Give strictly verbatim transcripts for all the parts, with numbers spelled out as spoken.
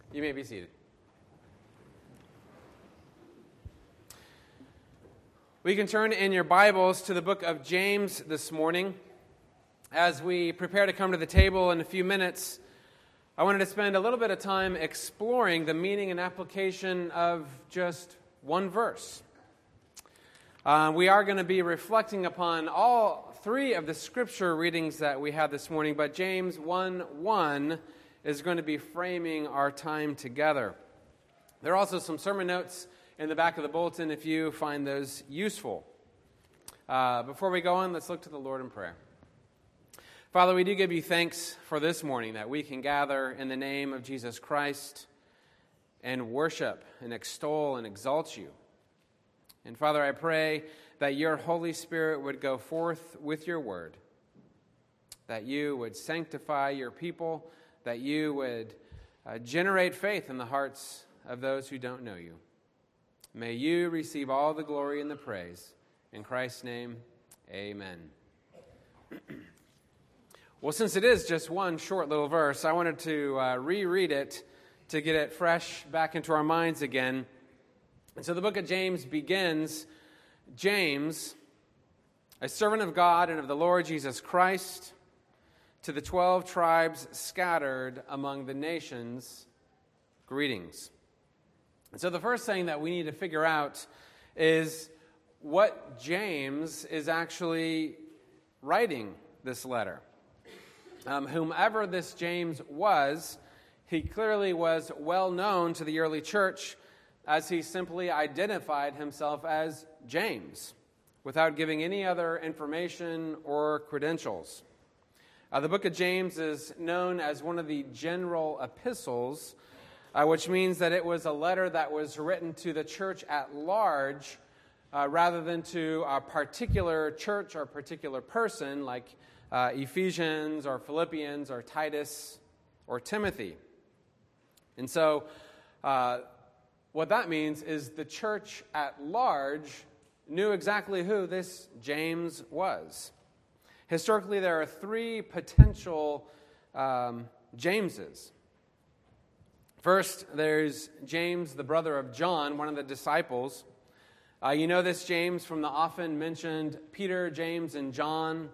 You may be seated. We can turn in your Bibles to the book of James this morning. As we prepare to come to the table in a few minutes, I wanted to spend a little bit of time exploring the meaning and application of just one verse. Uh, we are going to be reflecting upon all three of the scripture readings that we have this morning, but James one one is going to be framing our time together. There are also some sermon notes in the back of the bulletin if you find those useful. Uh, before we go on, let's look to the Lord in prayer. Father, we do give you thanks for this morning that we can gather in the name of Jesus Christ and worship and extol and exalt you. And Father, I pray that your Holy Spirit would go forth with your word, that you would sanctify your people, that you would uh, generate faith in the hearts of those who don't know you. May you receive all the glory and the praise. In Christ's name, amen. Well, since it is just one short little verse, I wanted to uh, reread it to get it fresh back into our minds again. And so the book of James begins, James, a servant of God and of the Lord Jesus Christ, to the twelve tribes scattered among the nations, greetings. And so the first thing that we need to figure out is what James is actually writing this letter. Um, whomever this James was, he clearly was well known to the early church as he simply identified himself as James without giving any other information or credentials. Uh, the book of James is known as one of the general epistles, uh, which means that it was a letter that was written to the church at large uh, rather than to a particular church or particular person like uh, Ephesians or Philippians or Titus or Timothy. And so uh, what that means is the church at large knew exactly who this James was. Historically, there are three potential um, Jameses. First, there's James, the brother of John, one of the disciples. Uh, you know this James from the often mentioned Peter, James, and John.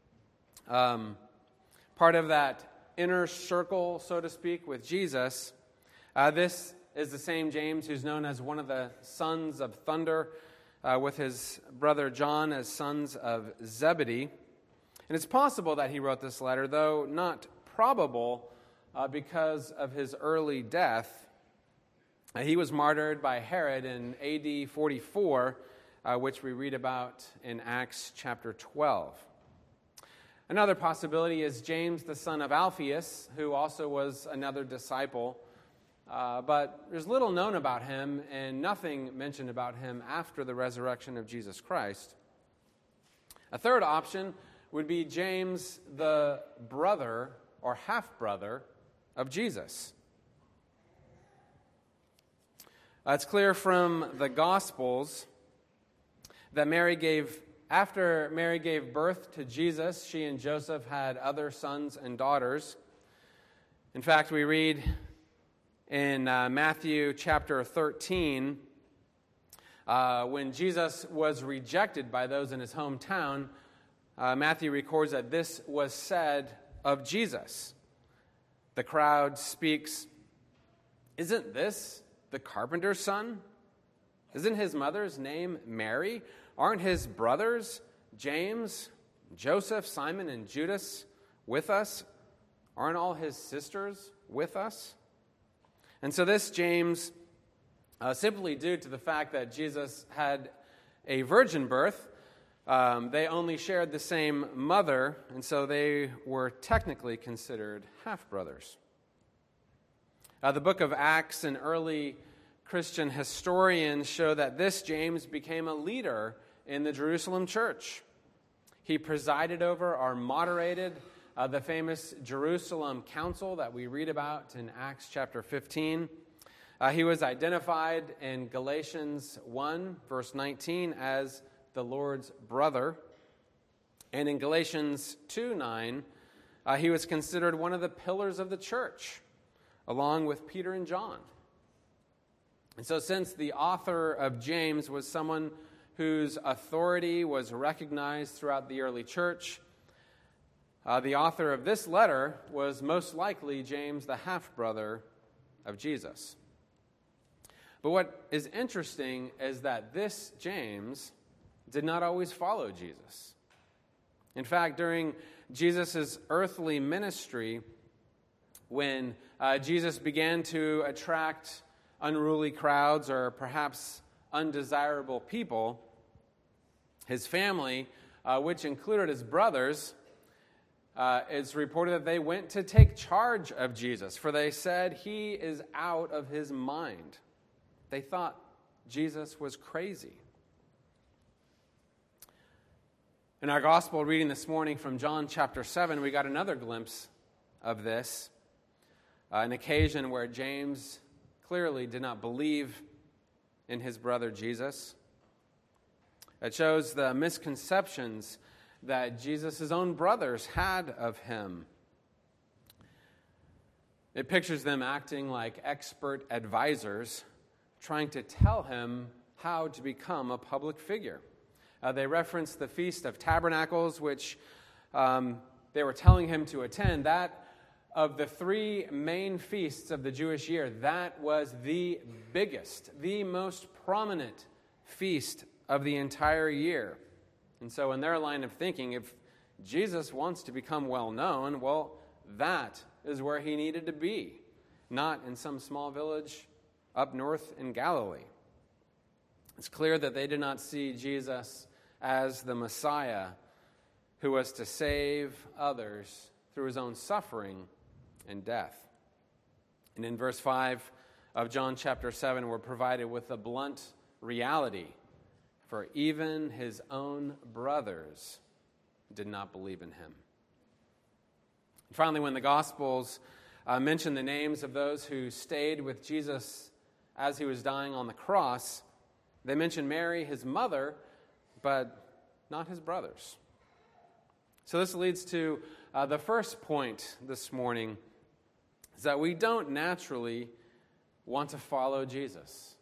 Um, part of that inner circle, so to speak, with Jesus. Uh, this is the same James who's known as one of the sons of thunder, uh, with his brother John as sons of Zebedee. And it's possible that he wrote this letter, though not probable uh, because of his early death. Uh, he was martyred by Herod in A D forty-four, uh, which we read about in Acts chapter twelve. Another possibility is James, the son of Alphaeus, who also was another disciple. Uh, but there's little known about him and nothing mentioned about him after the resurrection of Jesus Christ. A third option would be James, the brother or half-brother of Jesus. Uh, it's clear from the Gospels that Mary gave, after Mary gave birth to Jesus, she and Joseph had other sons and daughters. In fact, we read in uh, Matthew chapter thirteen, uh, when Jesus was rejected by those in his hometown, Uh, Matthew records that this was said of Jesus. The crowd speaks, "Isn't this the carpenter's son? Isn't his mother's name Mary? Aren't his brothers James, Joseph, Simon, and Judas with us? Aren't all his sisters with us?" And so this James, uh, simply due to the fact that Jesus had a virgin birth, Um, they only shared the same mother, and so they were technically considered half-brothers. Uh, the book of Acts and early Christian historians show that this James became a leader in the Jerusalem church. He presided over or moderated uh, the famous Jerusalem Council that we read about in Acts chapter fifteen. Uh, he was identified in Galatians one, verse nineteen, as the Lord's brother. And in Galatians two nine, uh, he was considered one of the pillars of the church, along with Peter and John. And so since the author of James was someone whose authority was recognized throughout the early church, uh, the author of this letter was most likely James, the half-brother of Jesus. But what is interesting is that this James did not always follow Jesus. In fact, during Jesus' earthly ministry, when uh, Jesus began to attract unruly crowds or perhaps undesirable people, his family, uh, which included his brothers, uh, it's reported that they went to take charge of Jesus, for they said he is out of his mind. They thought Jesus was crazy. In our gospel reading this morning from John chapter seven, we got another glimpse of this, uh, an occasion where James clearly did not believe in his brother Jesus. It shows the misconceptions that Jesus' own brothers had of him. It pictures them acting like expert advisors, trying to tell him how to become a public figure. Uh, they reference the Feast of Tabernacles, which um, they were telling him to attend. That, of the three main feasts of the Jewish year, that was the biggest, the most prominent feast of the entire year. And so in their line of thinking, if Jesus wants to become well known, well, that is where he needed to be, not in some small village up north in Galilee. It's clear that they did not see Jesus as the Messiah who was to save others through his own suffering and death. And in verse five of John chapter seven, we're provided with a blunt reality. For even his own brothers did not believe in him. And finally, when the Gospels uh, mention the names of those who stayed with Jesus as he was dying on the cross, they mention Mary, his mother, but not his brothers. So this leads to uh, the first point this morning, is that we don't naturally want to follow Jesus.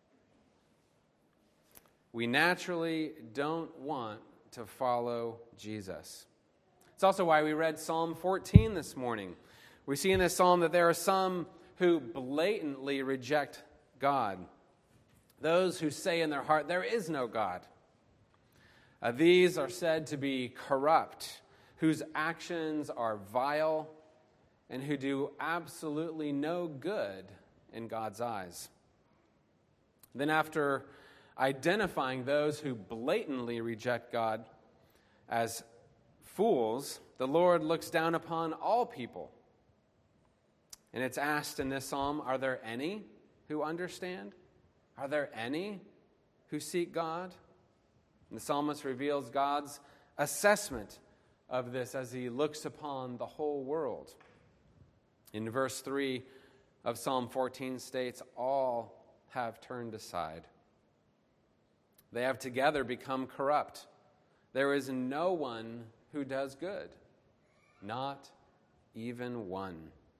We naturally don't want to follow Jesus. It's also why we read Psalm fourteen this morning. We see in this psalm that there are some who blatantly reject God. Those who say in their heart, there is no God. Uh, these are said to be corrupt, whose actions are vile, and who do absolutely no good in God's eyes. Then after identifying those who blatantly reject God as fools, the Lord looks down upon all people. And it's asked in this psalm, are there any who understand? Are there any who seek God? And the psalmist reveals God's assessment of this as he looks upon the whole world. In verse three of Psalm fourteen states, all have turned aside. They have together become corrupt. There is no one who does good, not even one.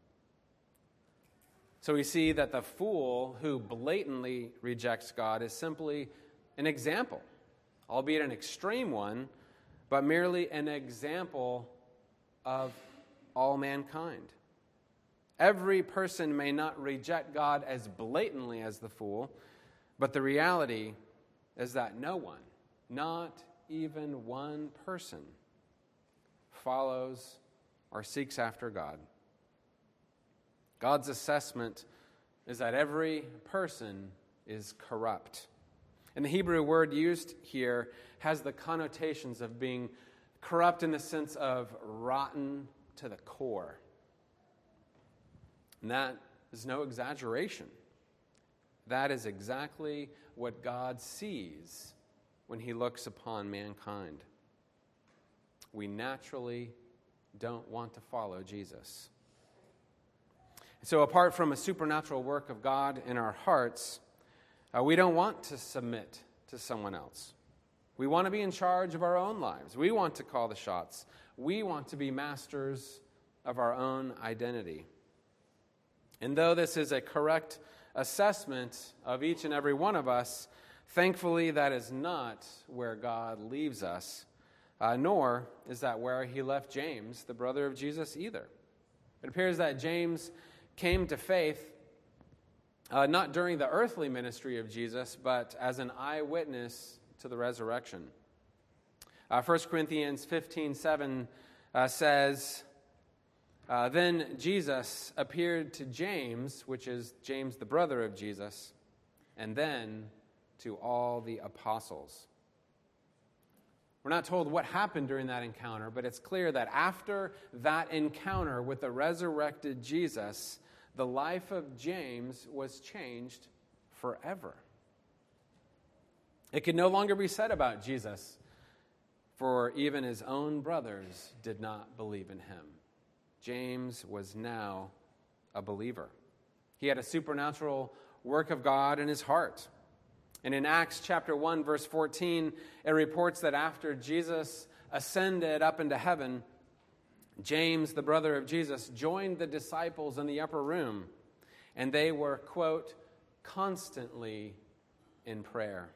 So we see that the fool who blatantly rejects God is simply an example, albeit an extreme one, but merely an example of all mankind. Every person may not reject God as blatantly as the fool, but the reality is that no one, not even one person, follows or seeks after God. God's assessment is that every person is corrupt. And the Hebrew word used here has the connotations of being corrupt in the sense of rotten to the core. And that is no exaggeration. That is exactly what God sees when he looks upon mankind. We naturally don't want to follow Jesus. So apart from a supernatural work of God in our hearts, uh, we don't want to submit to someone else. We want to be in charge of our own lives. We want to call the shots. We want to be masters of our own identity. And though this is a correct assessment of each and every one of us, thankfully that is not where God leaves us, uh, nor is that where he left James, the brother of Jesus, either. It appears that James came to faith uh, not during the earthly ministry of Jesus, but as an eyewitness to the resurrection. Uh, First Corinthians fifteen seven uh, says, Uh, then Jesus appeared to James, which is James the brother of Jesus, and then to all the apostles. We're not told what happened during that encounter, but it's clear that after that encounter with the resurrected Jesus, the life of James was changed forever. It could no longer be said about Jesus, for even his own brothers did not believe in him. James was now a believer. He had a supernatural work of God in his heart. And in Acts chapter one, verse fourteen, it reports that after Jesus ascended up into heaven, James, the brother of Jesus, joined the disciples in the upper room, and they were, quote, constantly in prayer.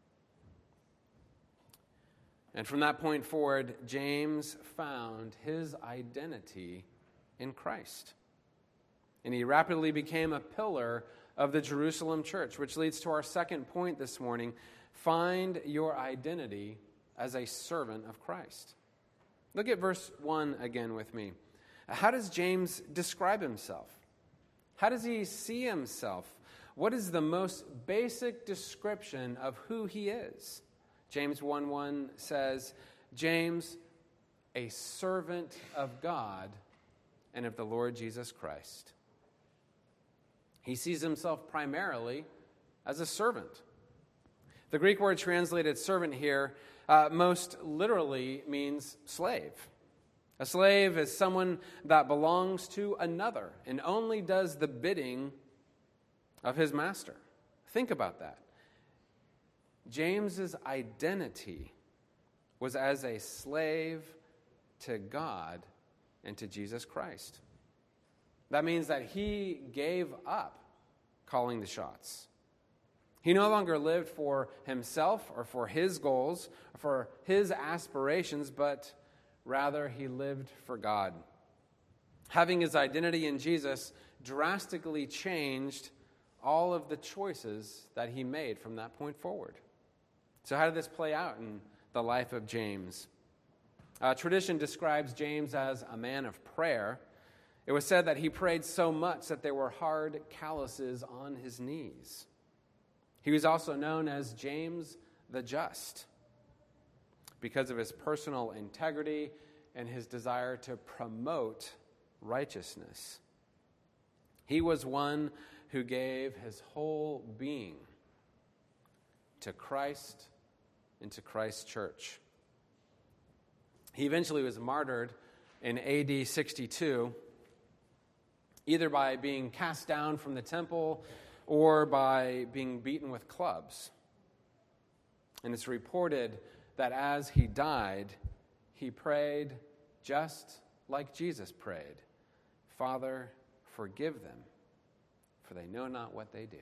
And from that point forward, James found his identity in Christ. And he rapidly became a pillar of the Jerusalem church, which leads to our second point this morning. Find your identity as a servant of Christ. Look at verse one again with me. How does James describe himself? How does he see himself? What is the most basic description of who he is? James one one says, James, a servant of God and of the Lord Jesus Christ. He sees himself primarily as a servant. The Greek word translated servant here uh, most literally means slave. A slave is someone that belongs to another and only does the bidding of his master. Think about that. James's identity was as a slave to God and to Jesus Christ. That means that he gave up calling the shots. He no longer lived for himself or for his goals or for his aspirations, but rather he lived for God. Having his identity in Jesus drastically changed all of the choices that he made from that point forward. So how did this play out in the life of James? Uh, tradition describes James as a man of prayer. It was said that he prayed so much that there were hard calluses on his knees. He was also known as James the Just because of his personal integrity and his desire to promote righteousness. He was one who gave his whole being to Christ and to Christ's church. He eventually was martyred in A D sixty-two, either by being cast down from the temple or by being beaten with clubs. And it's reported that as he died, he prayed just like Jesus prayed, Father, forgive them, for they know not what they do.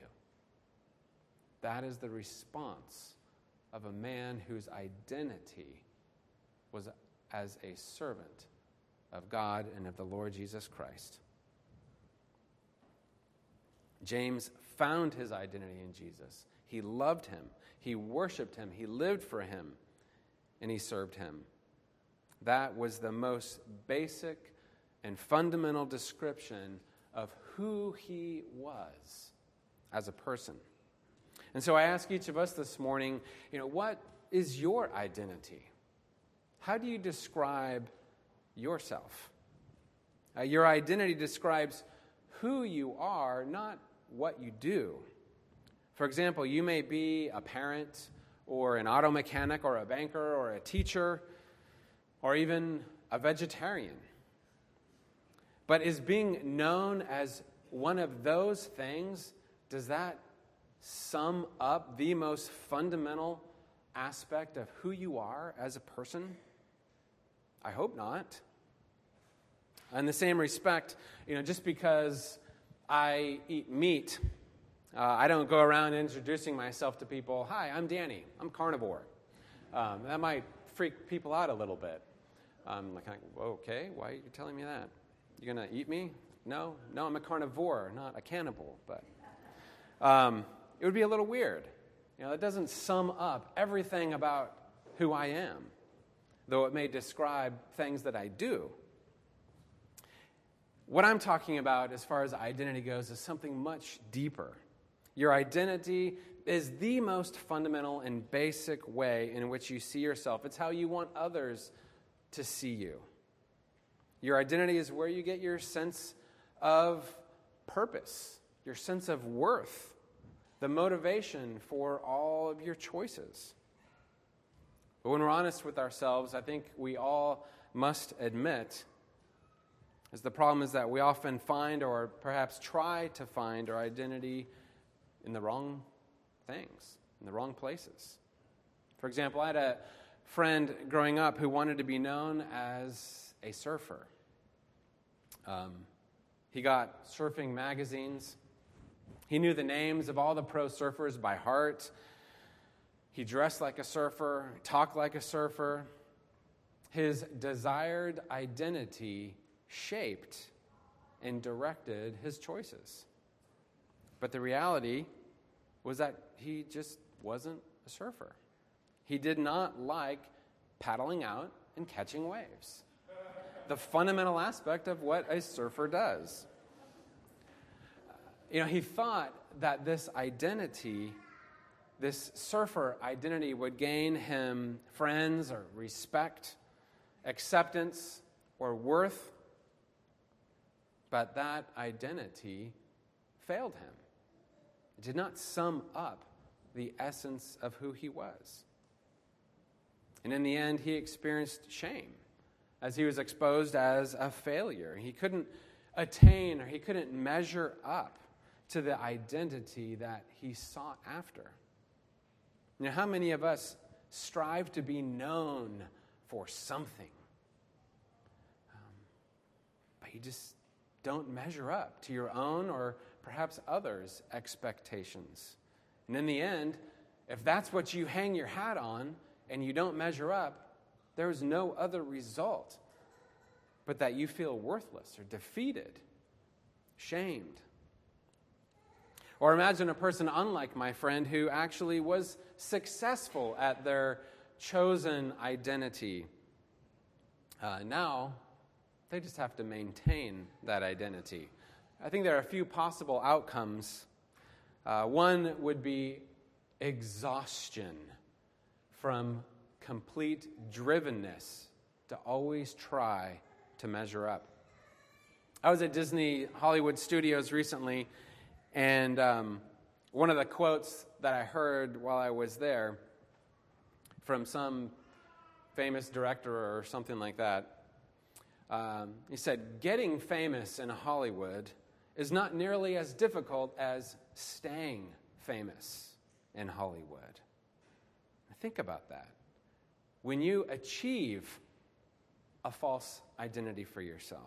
That is the response of a man whose identity was as a servant of God and of the Lord Jesus Christ. James found his identity in Jesus. He loved him. He worshiped him. He lived for him. And he served him. That was the most basic and fundamental description of who he was as a person. And so I ask each of us this morning, you know, what is your identity? How do you describe yourself? Uh, your identity describes who you are, not what you do. For example, you may be a parent or an auto mechanic or a banker or a teacher or even a vegetarian. But is being known as one of those things, does that sum up the most fundamental aspect of who you are as a person? I hope not. In the same respect, you know, just because I eat meat. Uh, I don't go around introducing myself to people. Hi, I'm Danny. I'm carnivore. Um, that might freak people out a little bit. Um, like, okay, why are you telling me that? You're going to eat me? No, no, I'm a carnivore, not a cannibal. But um, it would be a little weird. You know, it doesn't sum up everything about who I am, though it may describe things that I do. What I'm talking about as far as identity goes is something much deeper. Your identity is the most fundamental and basic way in which you see yourself. It's how you want others to see you. Your identity is where you get your sense of purpose, your sense of worth, the motivation for all of your choices. But when we're honest with ourselves, I think we all must admit is the problem is that we often find or perhaps try to find our identity in the wrong things, in the wrong places. For example, I had a friend growing up who wanted to be known as a surfer. Um, he got surfing magazines. He knew the names of all the pro surfers by heart. He dressed like a surfer, talked like a surfer. His desired identity shaped and directed his choices. But the reality was that he just wasn't a surfer. He did not like paddling out and catching waves, the fundamental aspect of what a surfer does. You know, he thought that this identity, this surfer identity, would gain him friends or respect, acceptance, or worth. But that identity failed him. It did not sum up the essence of who he was. And in the end, he experienced shame as he was exposed as a failure. He couldn't attain or he couldn't measure up to the identity that he sought after. You know, how many of us strive to be known for something? Um, but you just don't measure up to your own or perhaps others' expectations. And in the end, if that's what you hang your hat on and you don't measure up, there's no other result but that you feel worthless or defeated, shamed. Or imagine a person unlike my friend who actually was successful at their chosen identity. Uh, now, they just have to maintain that identity. I think there are a few possible outcomes. Uh, one would be exhaustion from complete drivenness to always try to measure up. I was at Disney Hollywood Studios recently, and um, one of the quotes that I heard while I was there from some famous director or something like that, um, he said, "Getting famous in Hollywood is not nearly as difficult as staying famous in Hollywood." Think about that. When you achieve a false identity for yourself,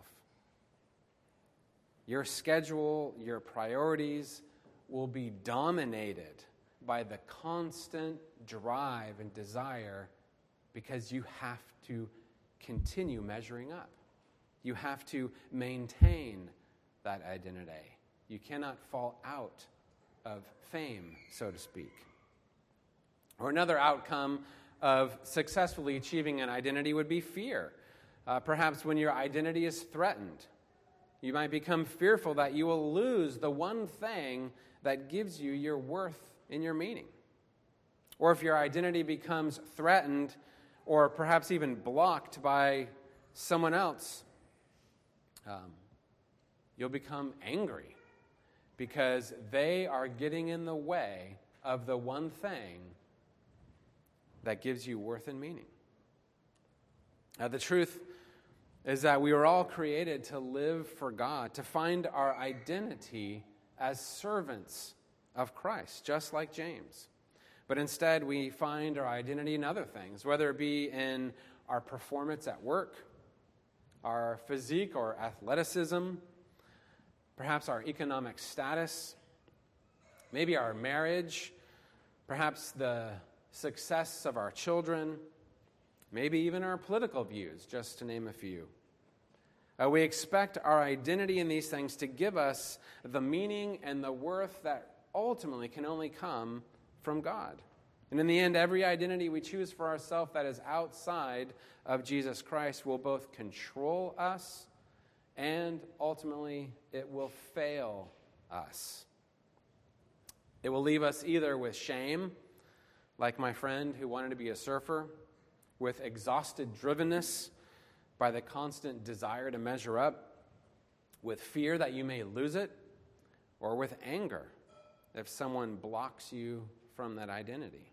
your schedule, your priorities will be dominated by the constant drive and desire because you have to continue measuring up. You have to maintain that identity. You cannot fall out of fame, so to speak. Or another outcome of successfully achieving an identity would be fear. Uh, perhaps when your identity is threatened, you might become fearful that you will lose the one thing that gives you your worth and your meaning. Or if your identity becomes threatened or perhaps even blocked by someone else, um, you'll become angry because they are getting in the way of the one thing that gives you worth and meaning. Now, the truth is that we were all created to live for God, to find our identity as servants of Christ, just like James. But instead, we find our identity in other things, whether it be in our performance at work, our physique or athleticism, perhaps our economic status, maybe our marriage, perhaps the success of our children, maybe even our political views, just to name a few. Uh, we expect our identity in these things to give us the meaning and the worth that ultimately can only come from God. And in the end, every identity we choose for ourselves that is outside of Jesus Christ will both control us and ultimately it will fail us. It will leave us either with shame, like my friend who wanted to be a surfer, with exhausted drivenness by the constant desire to measure up, with fear that you may lose it, or with anger if someone blocks you from that identity.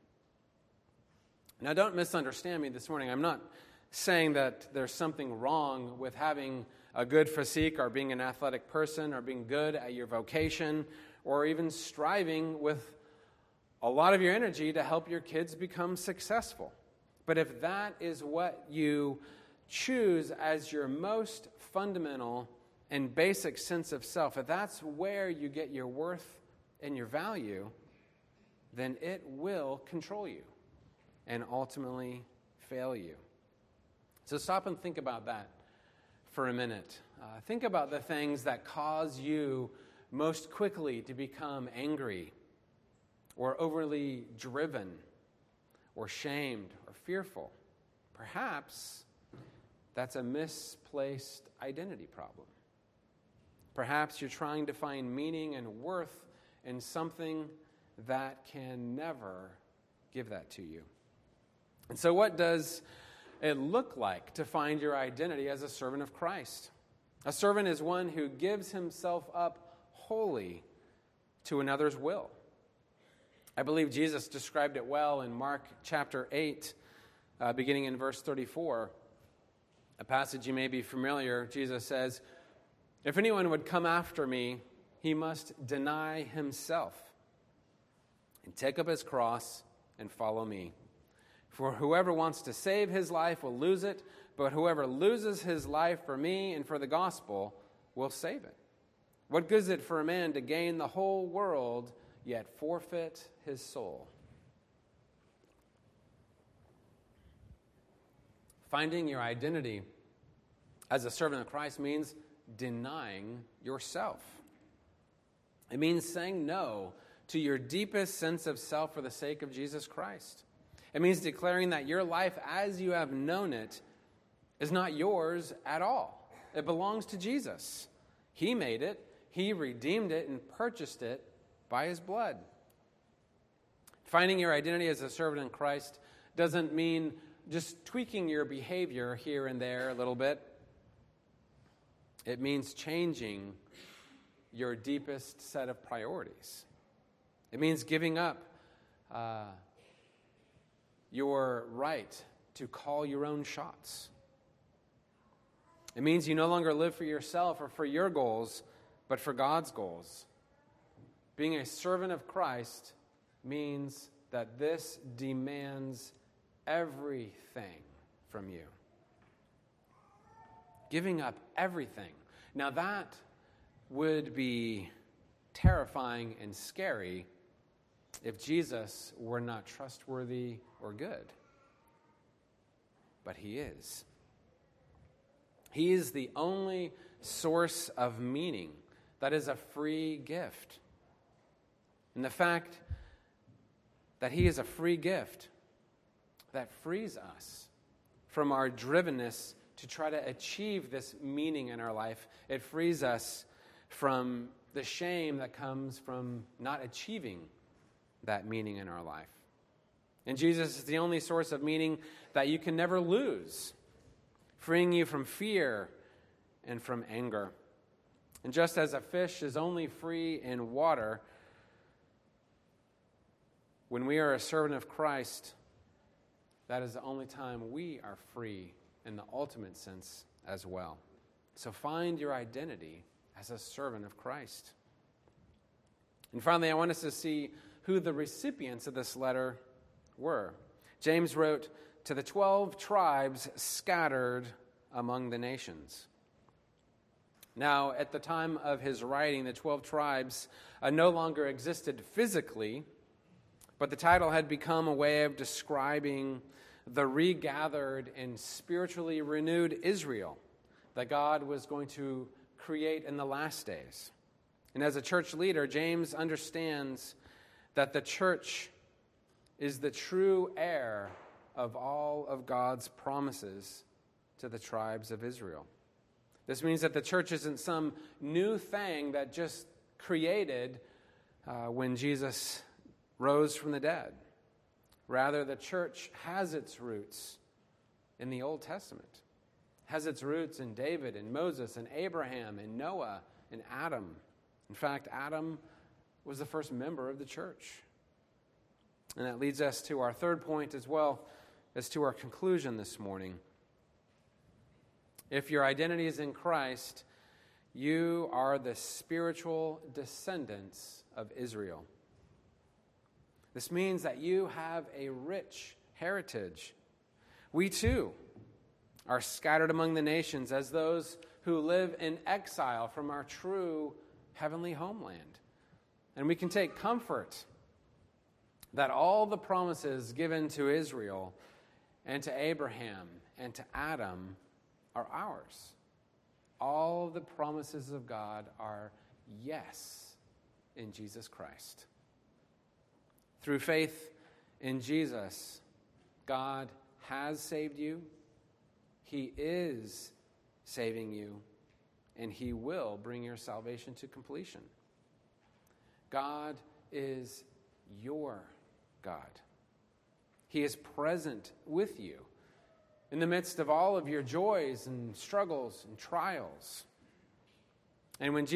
Now, don't misunderstand me this morning. I'm not saying that there's something wrong with having a good physique or being an athletic person or being good at your vocation or even striving with a lot of your energy to help your kids become successful. But if that is what you choose as your most fundamental and basic sense of self, if that's where you get your worth and your value, then it will control you and ultimately fail you. So stop and think about that for a minute. Uh, think about the things that cause you most quickly to become angry or overly driven or shamed or fearful. Perhaps that's a misplaced identity problem. Perhaps you're trying to find meaning and worth in something that can never give that to you. And so what does it look like to find your identity as a servant of Christ? A servant is one who gives himself up wholly to another's will. I believe Jesus described it well in Mark chapter eight, uh, beginning in verse thirty-four. A passage you may be familiar. Jesus says, "If anyone would come after me, he must deny himself and take up his cross and follow me. For whoever wants to save his life will lose it, but whoever loses his life for me and for the gospel will save it. What good is it for a man to gain the whole world, yet forfeit his soul?" Finding your identity as a servant of Christ means denying yourself. It means saying no to your deepest sense of self for the sake of Jesus Christ. It means declaring that your life as you have known it is not yours at all. It belongs to Jesus. He made it, He redeemed it, and purchased it by His blood. Finding your identity as a servant in Christ doesn't mean just tweaking your behavior here and there a little bit. It means changing your deepest set of priorities. It means giving up uh, your right to call your own shots. It means you no longer live for yourself or for your goals, but for God's goals. Being a servant of Christ means that this demands everything from you. Giving up everything. Now that would be terrifying and scary if Jesus were not trustworthy or good. But He is. He is the only source of meaning that is a free gift. And the fact that He is a free gift that frees us from our drivenness to try to achieve this meaning in our life. It frees us from the shame that comes from not achieving that meaning in our life. And Jesus is the only source of meaning that you can never lose, freeing you from fear and from anger. And just as a fish is only free in water, when we are a servant of Christ, that is the only time we are free in the ultimate sense as well. So find your identity as a servant of Christ. And finally, I want us to see who the recipients of this letter were. James wrote to the twelve tribes scattered among the nations. Now, at the time of his writing, the twelve tribes uh, no longer existed physically, but the title had become a way of describing the regathered and spiritually renewed Israel that God was going to create in the last days. And as a church leader, James understands that the church is the true heir of all of God's promises to the tribes of Israel. This means that the church isn't some new thing that just created uh, when Jesus rose from the dead. Rather, the church has its roots in the Old Testament, has its roots in David and Moses and Abraham and Noah and Adam. In fact, Adam was the first member of the church. And that leads us to our third point as well as to our conclusion this morning. If your identity is in Christ, you are the spiritual descendants of Israel. This means that you have a rich heritage. We too are scattered among the nations as those who live in exile from our true heavenly homeland. And we can take comfort that all the promises given to Israel and to Abraham and to Adam are ours. All the promises of God are yes in Jesus Christ. Through faith in Jesus, God has saved you, He is saving you, and He will bring your salvation to completion. God is your God. He is present with you in the midst of all of your joys and struggles and trials. And when Jesus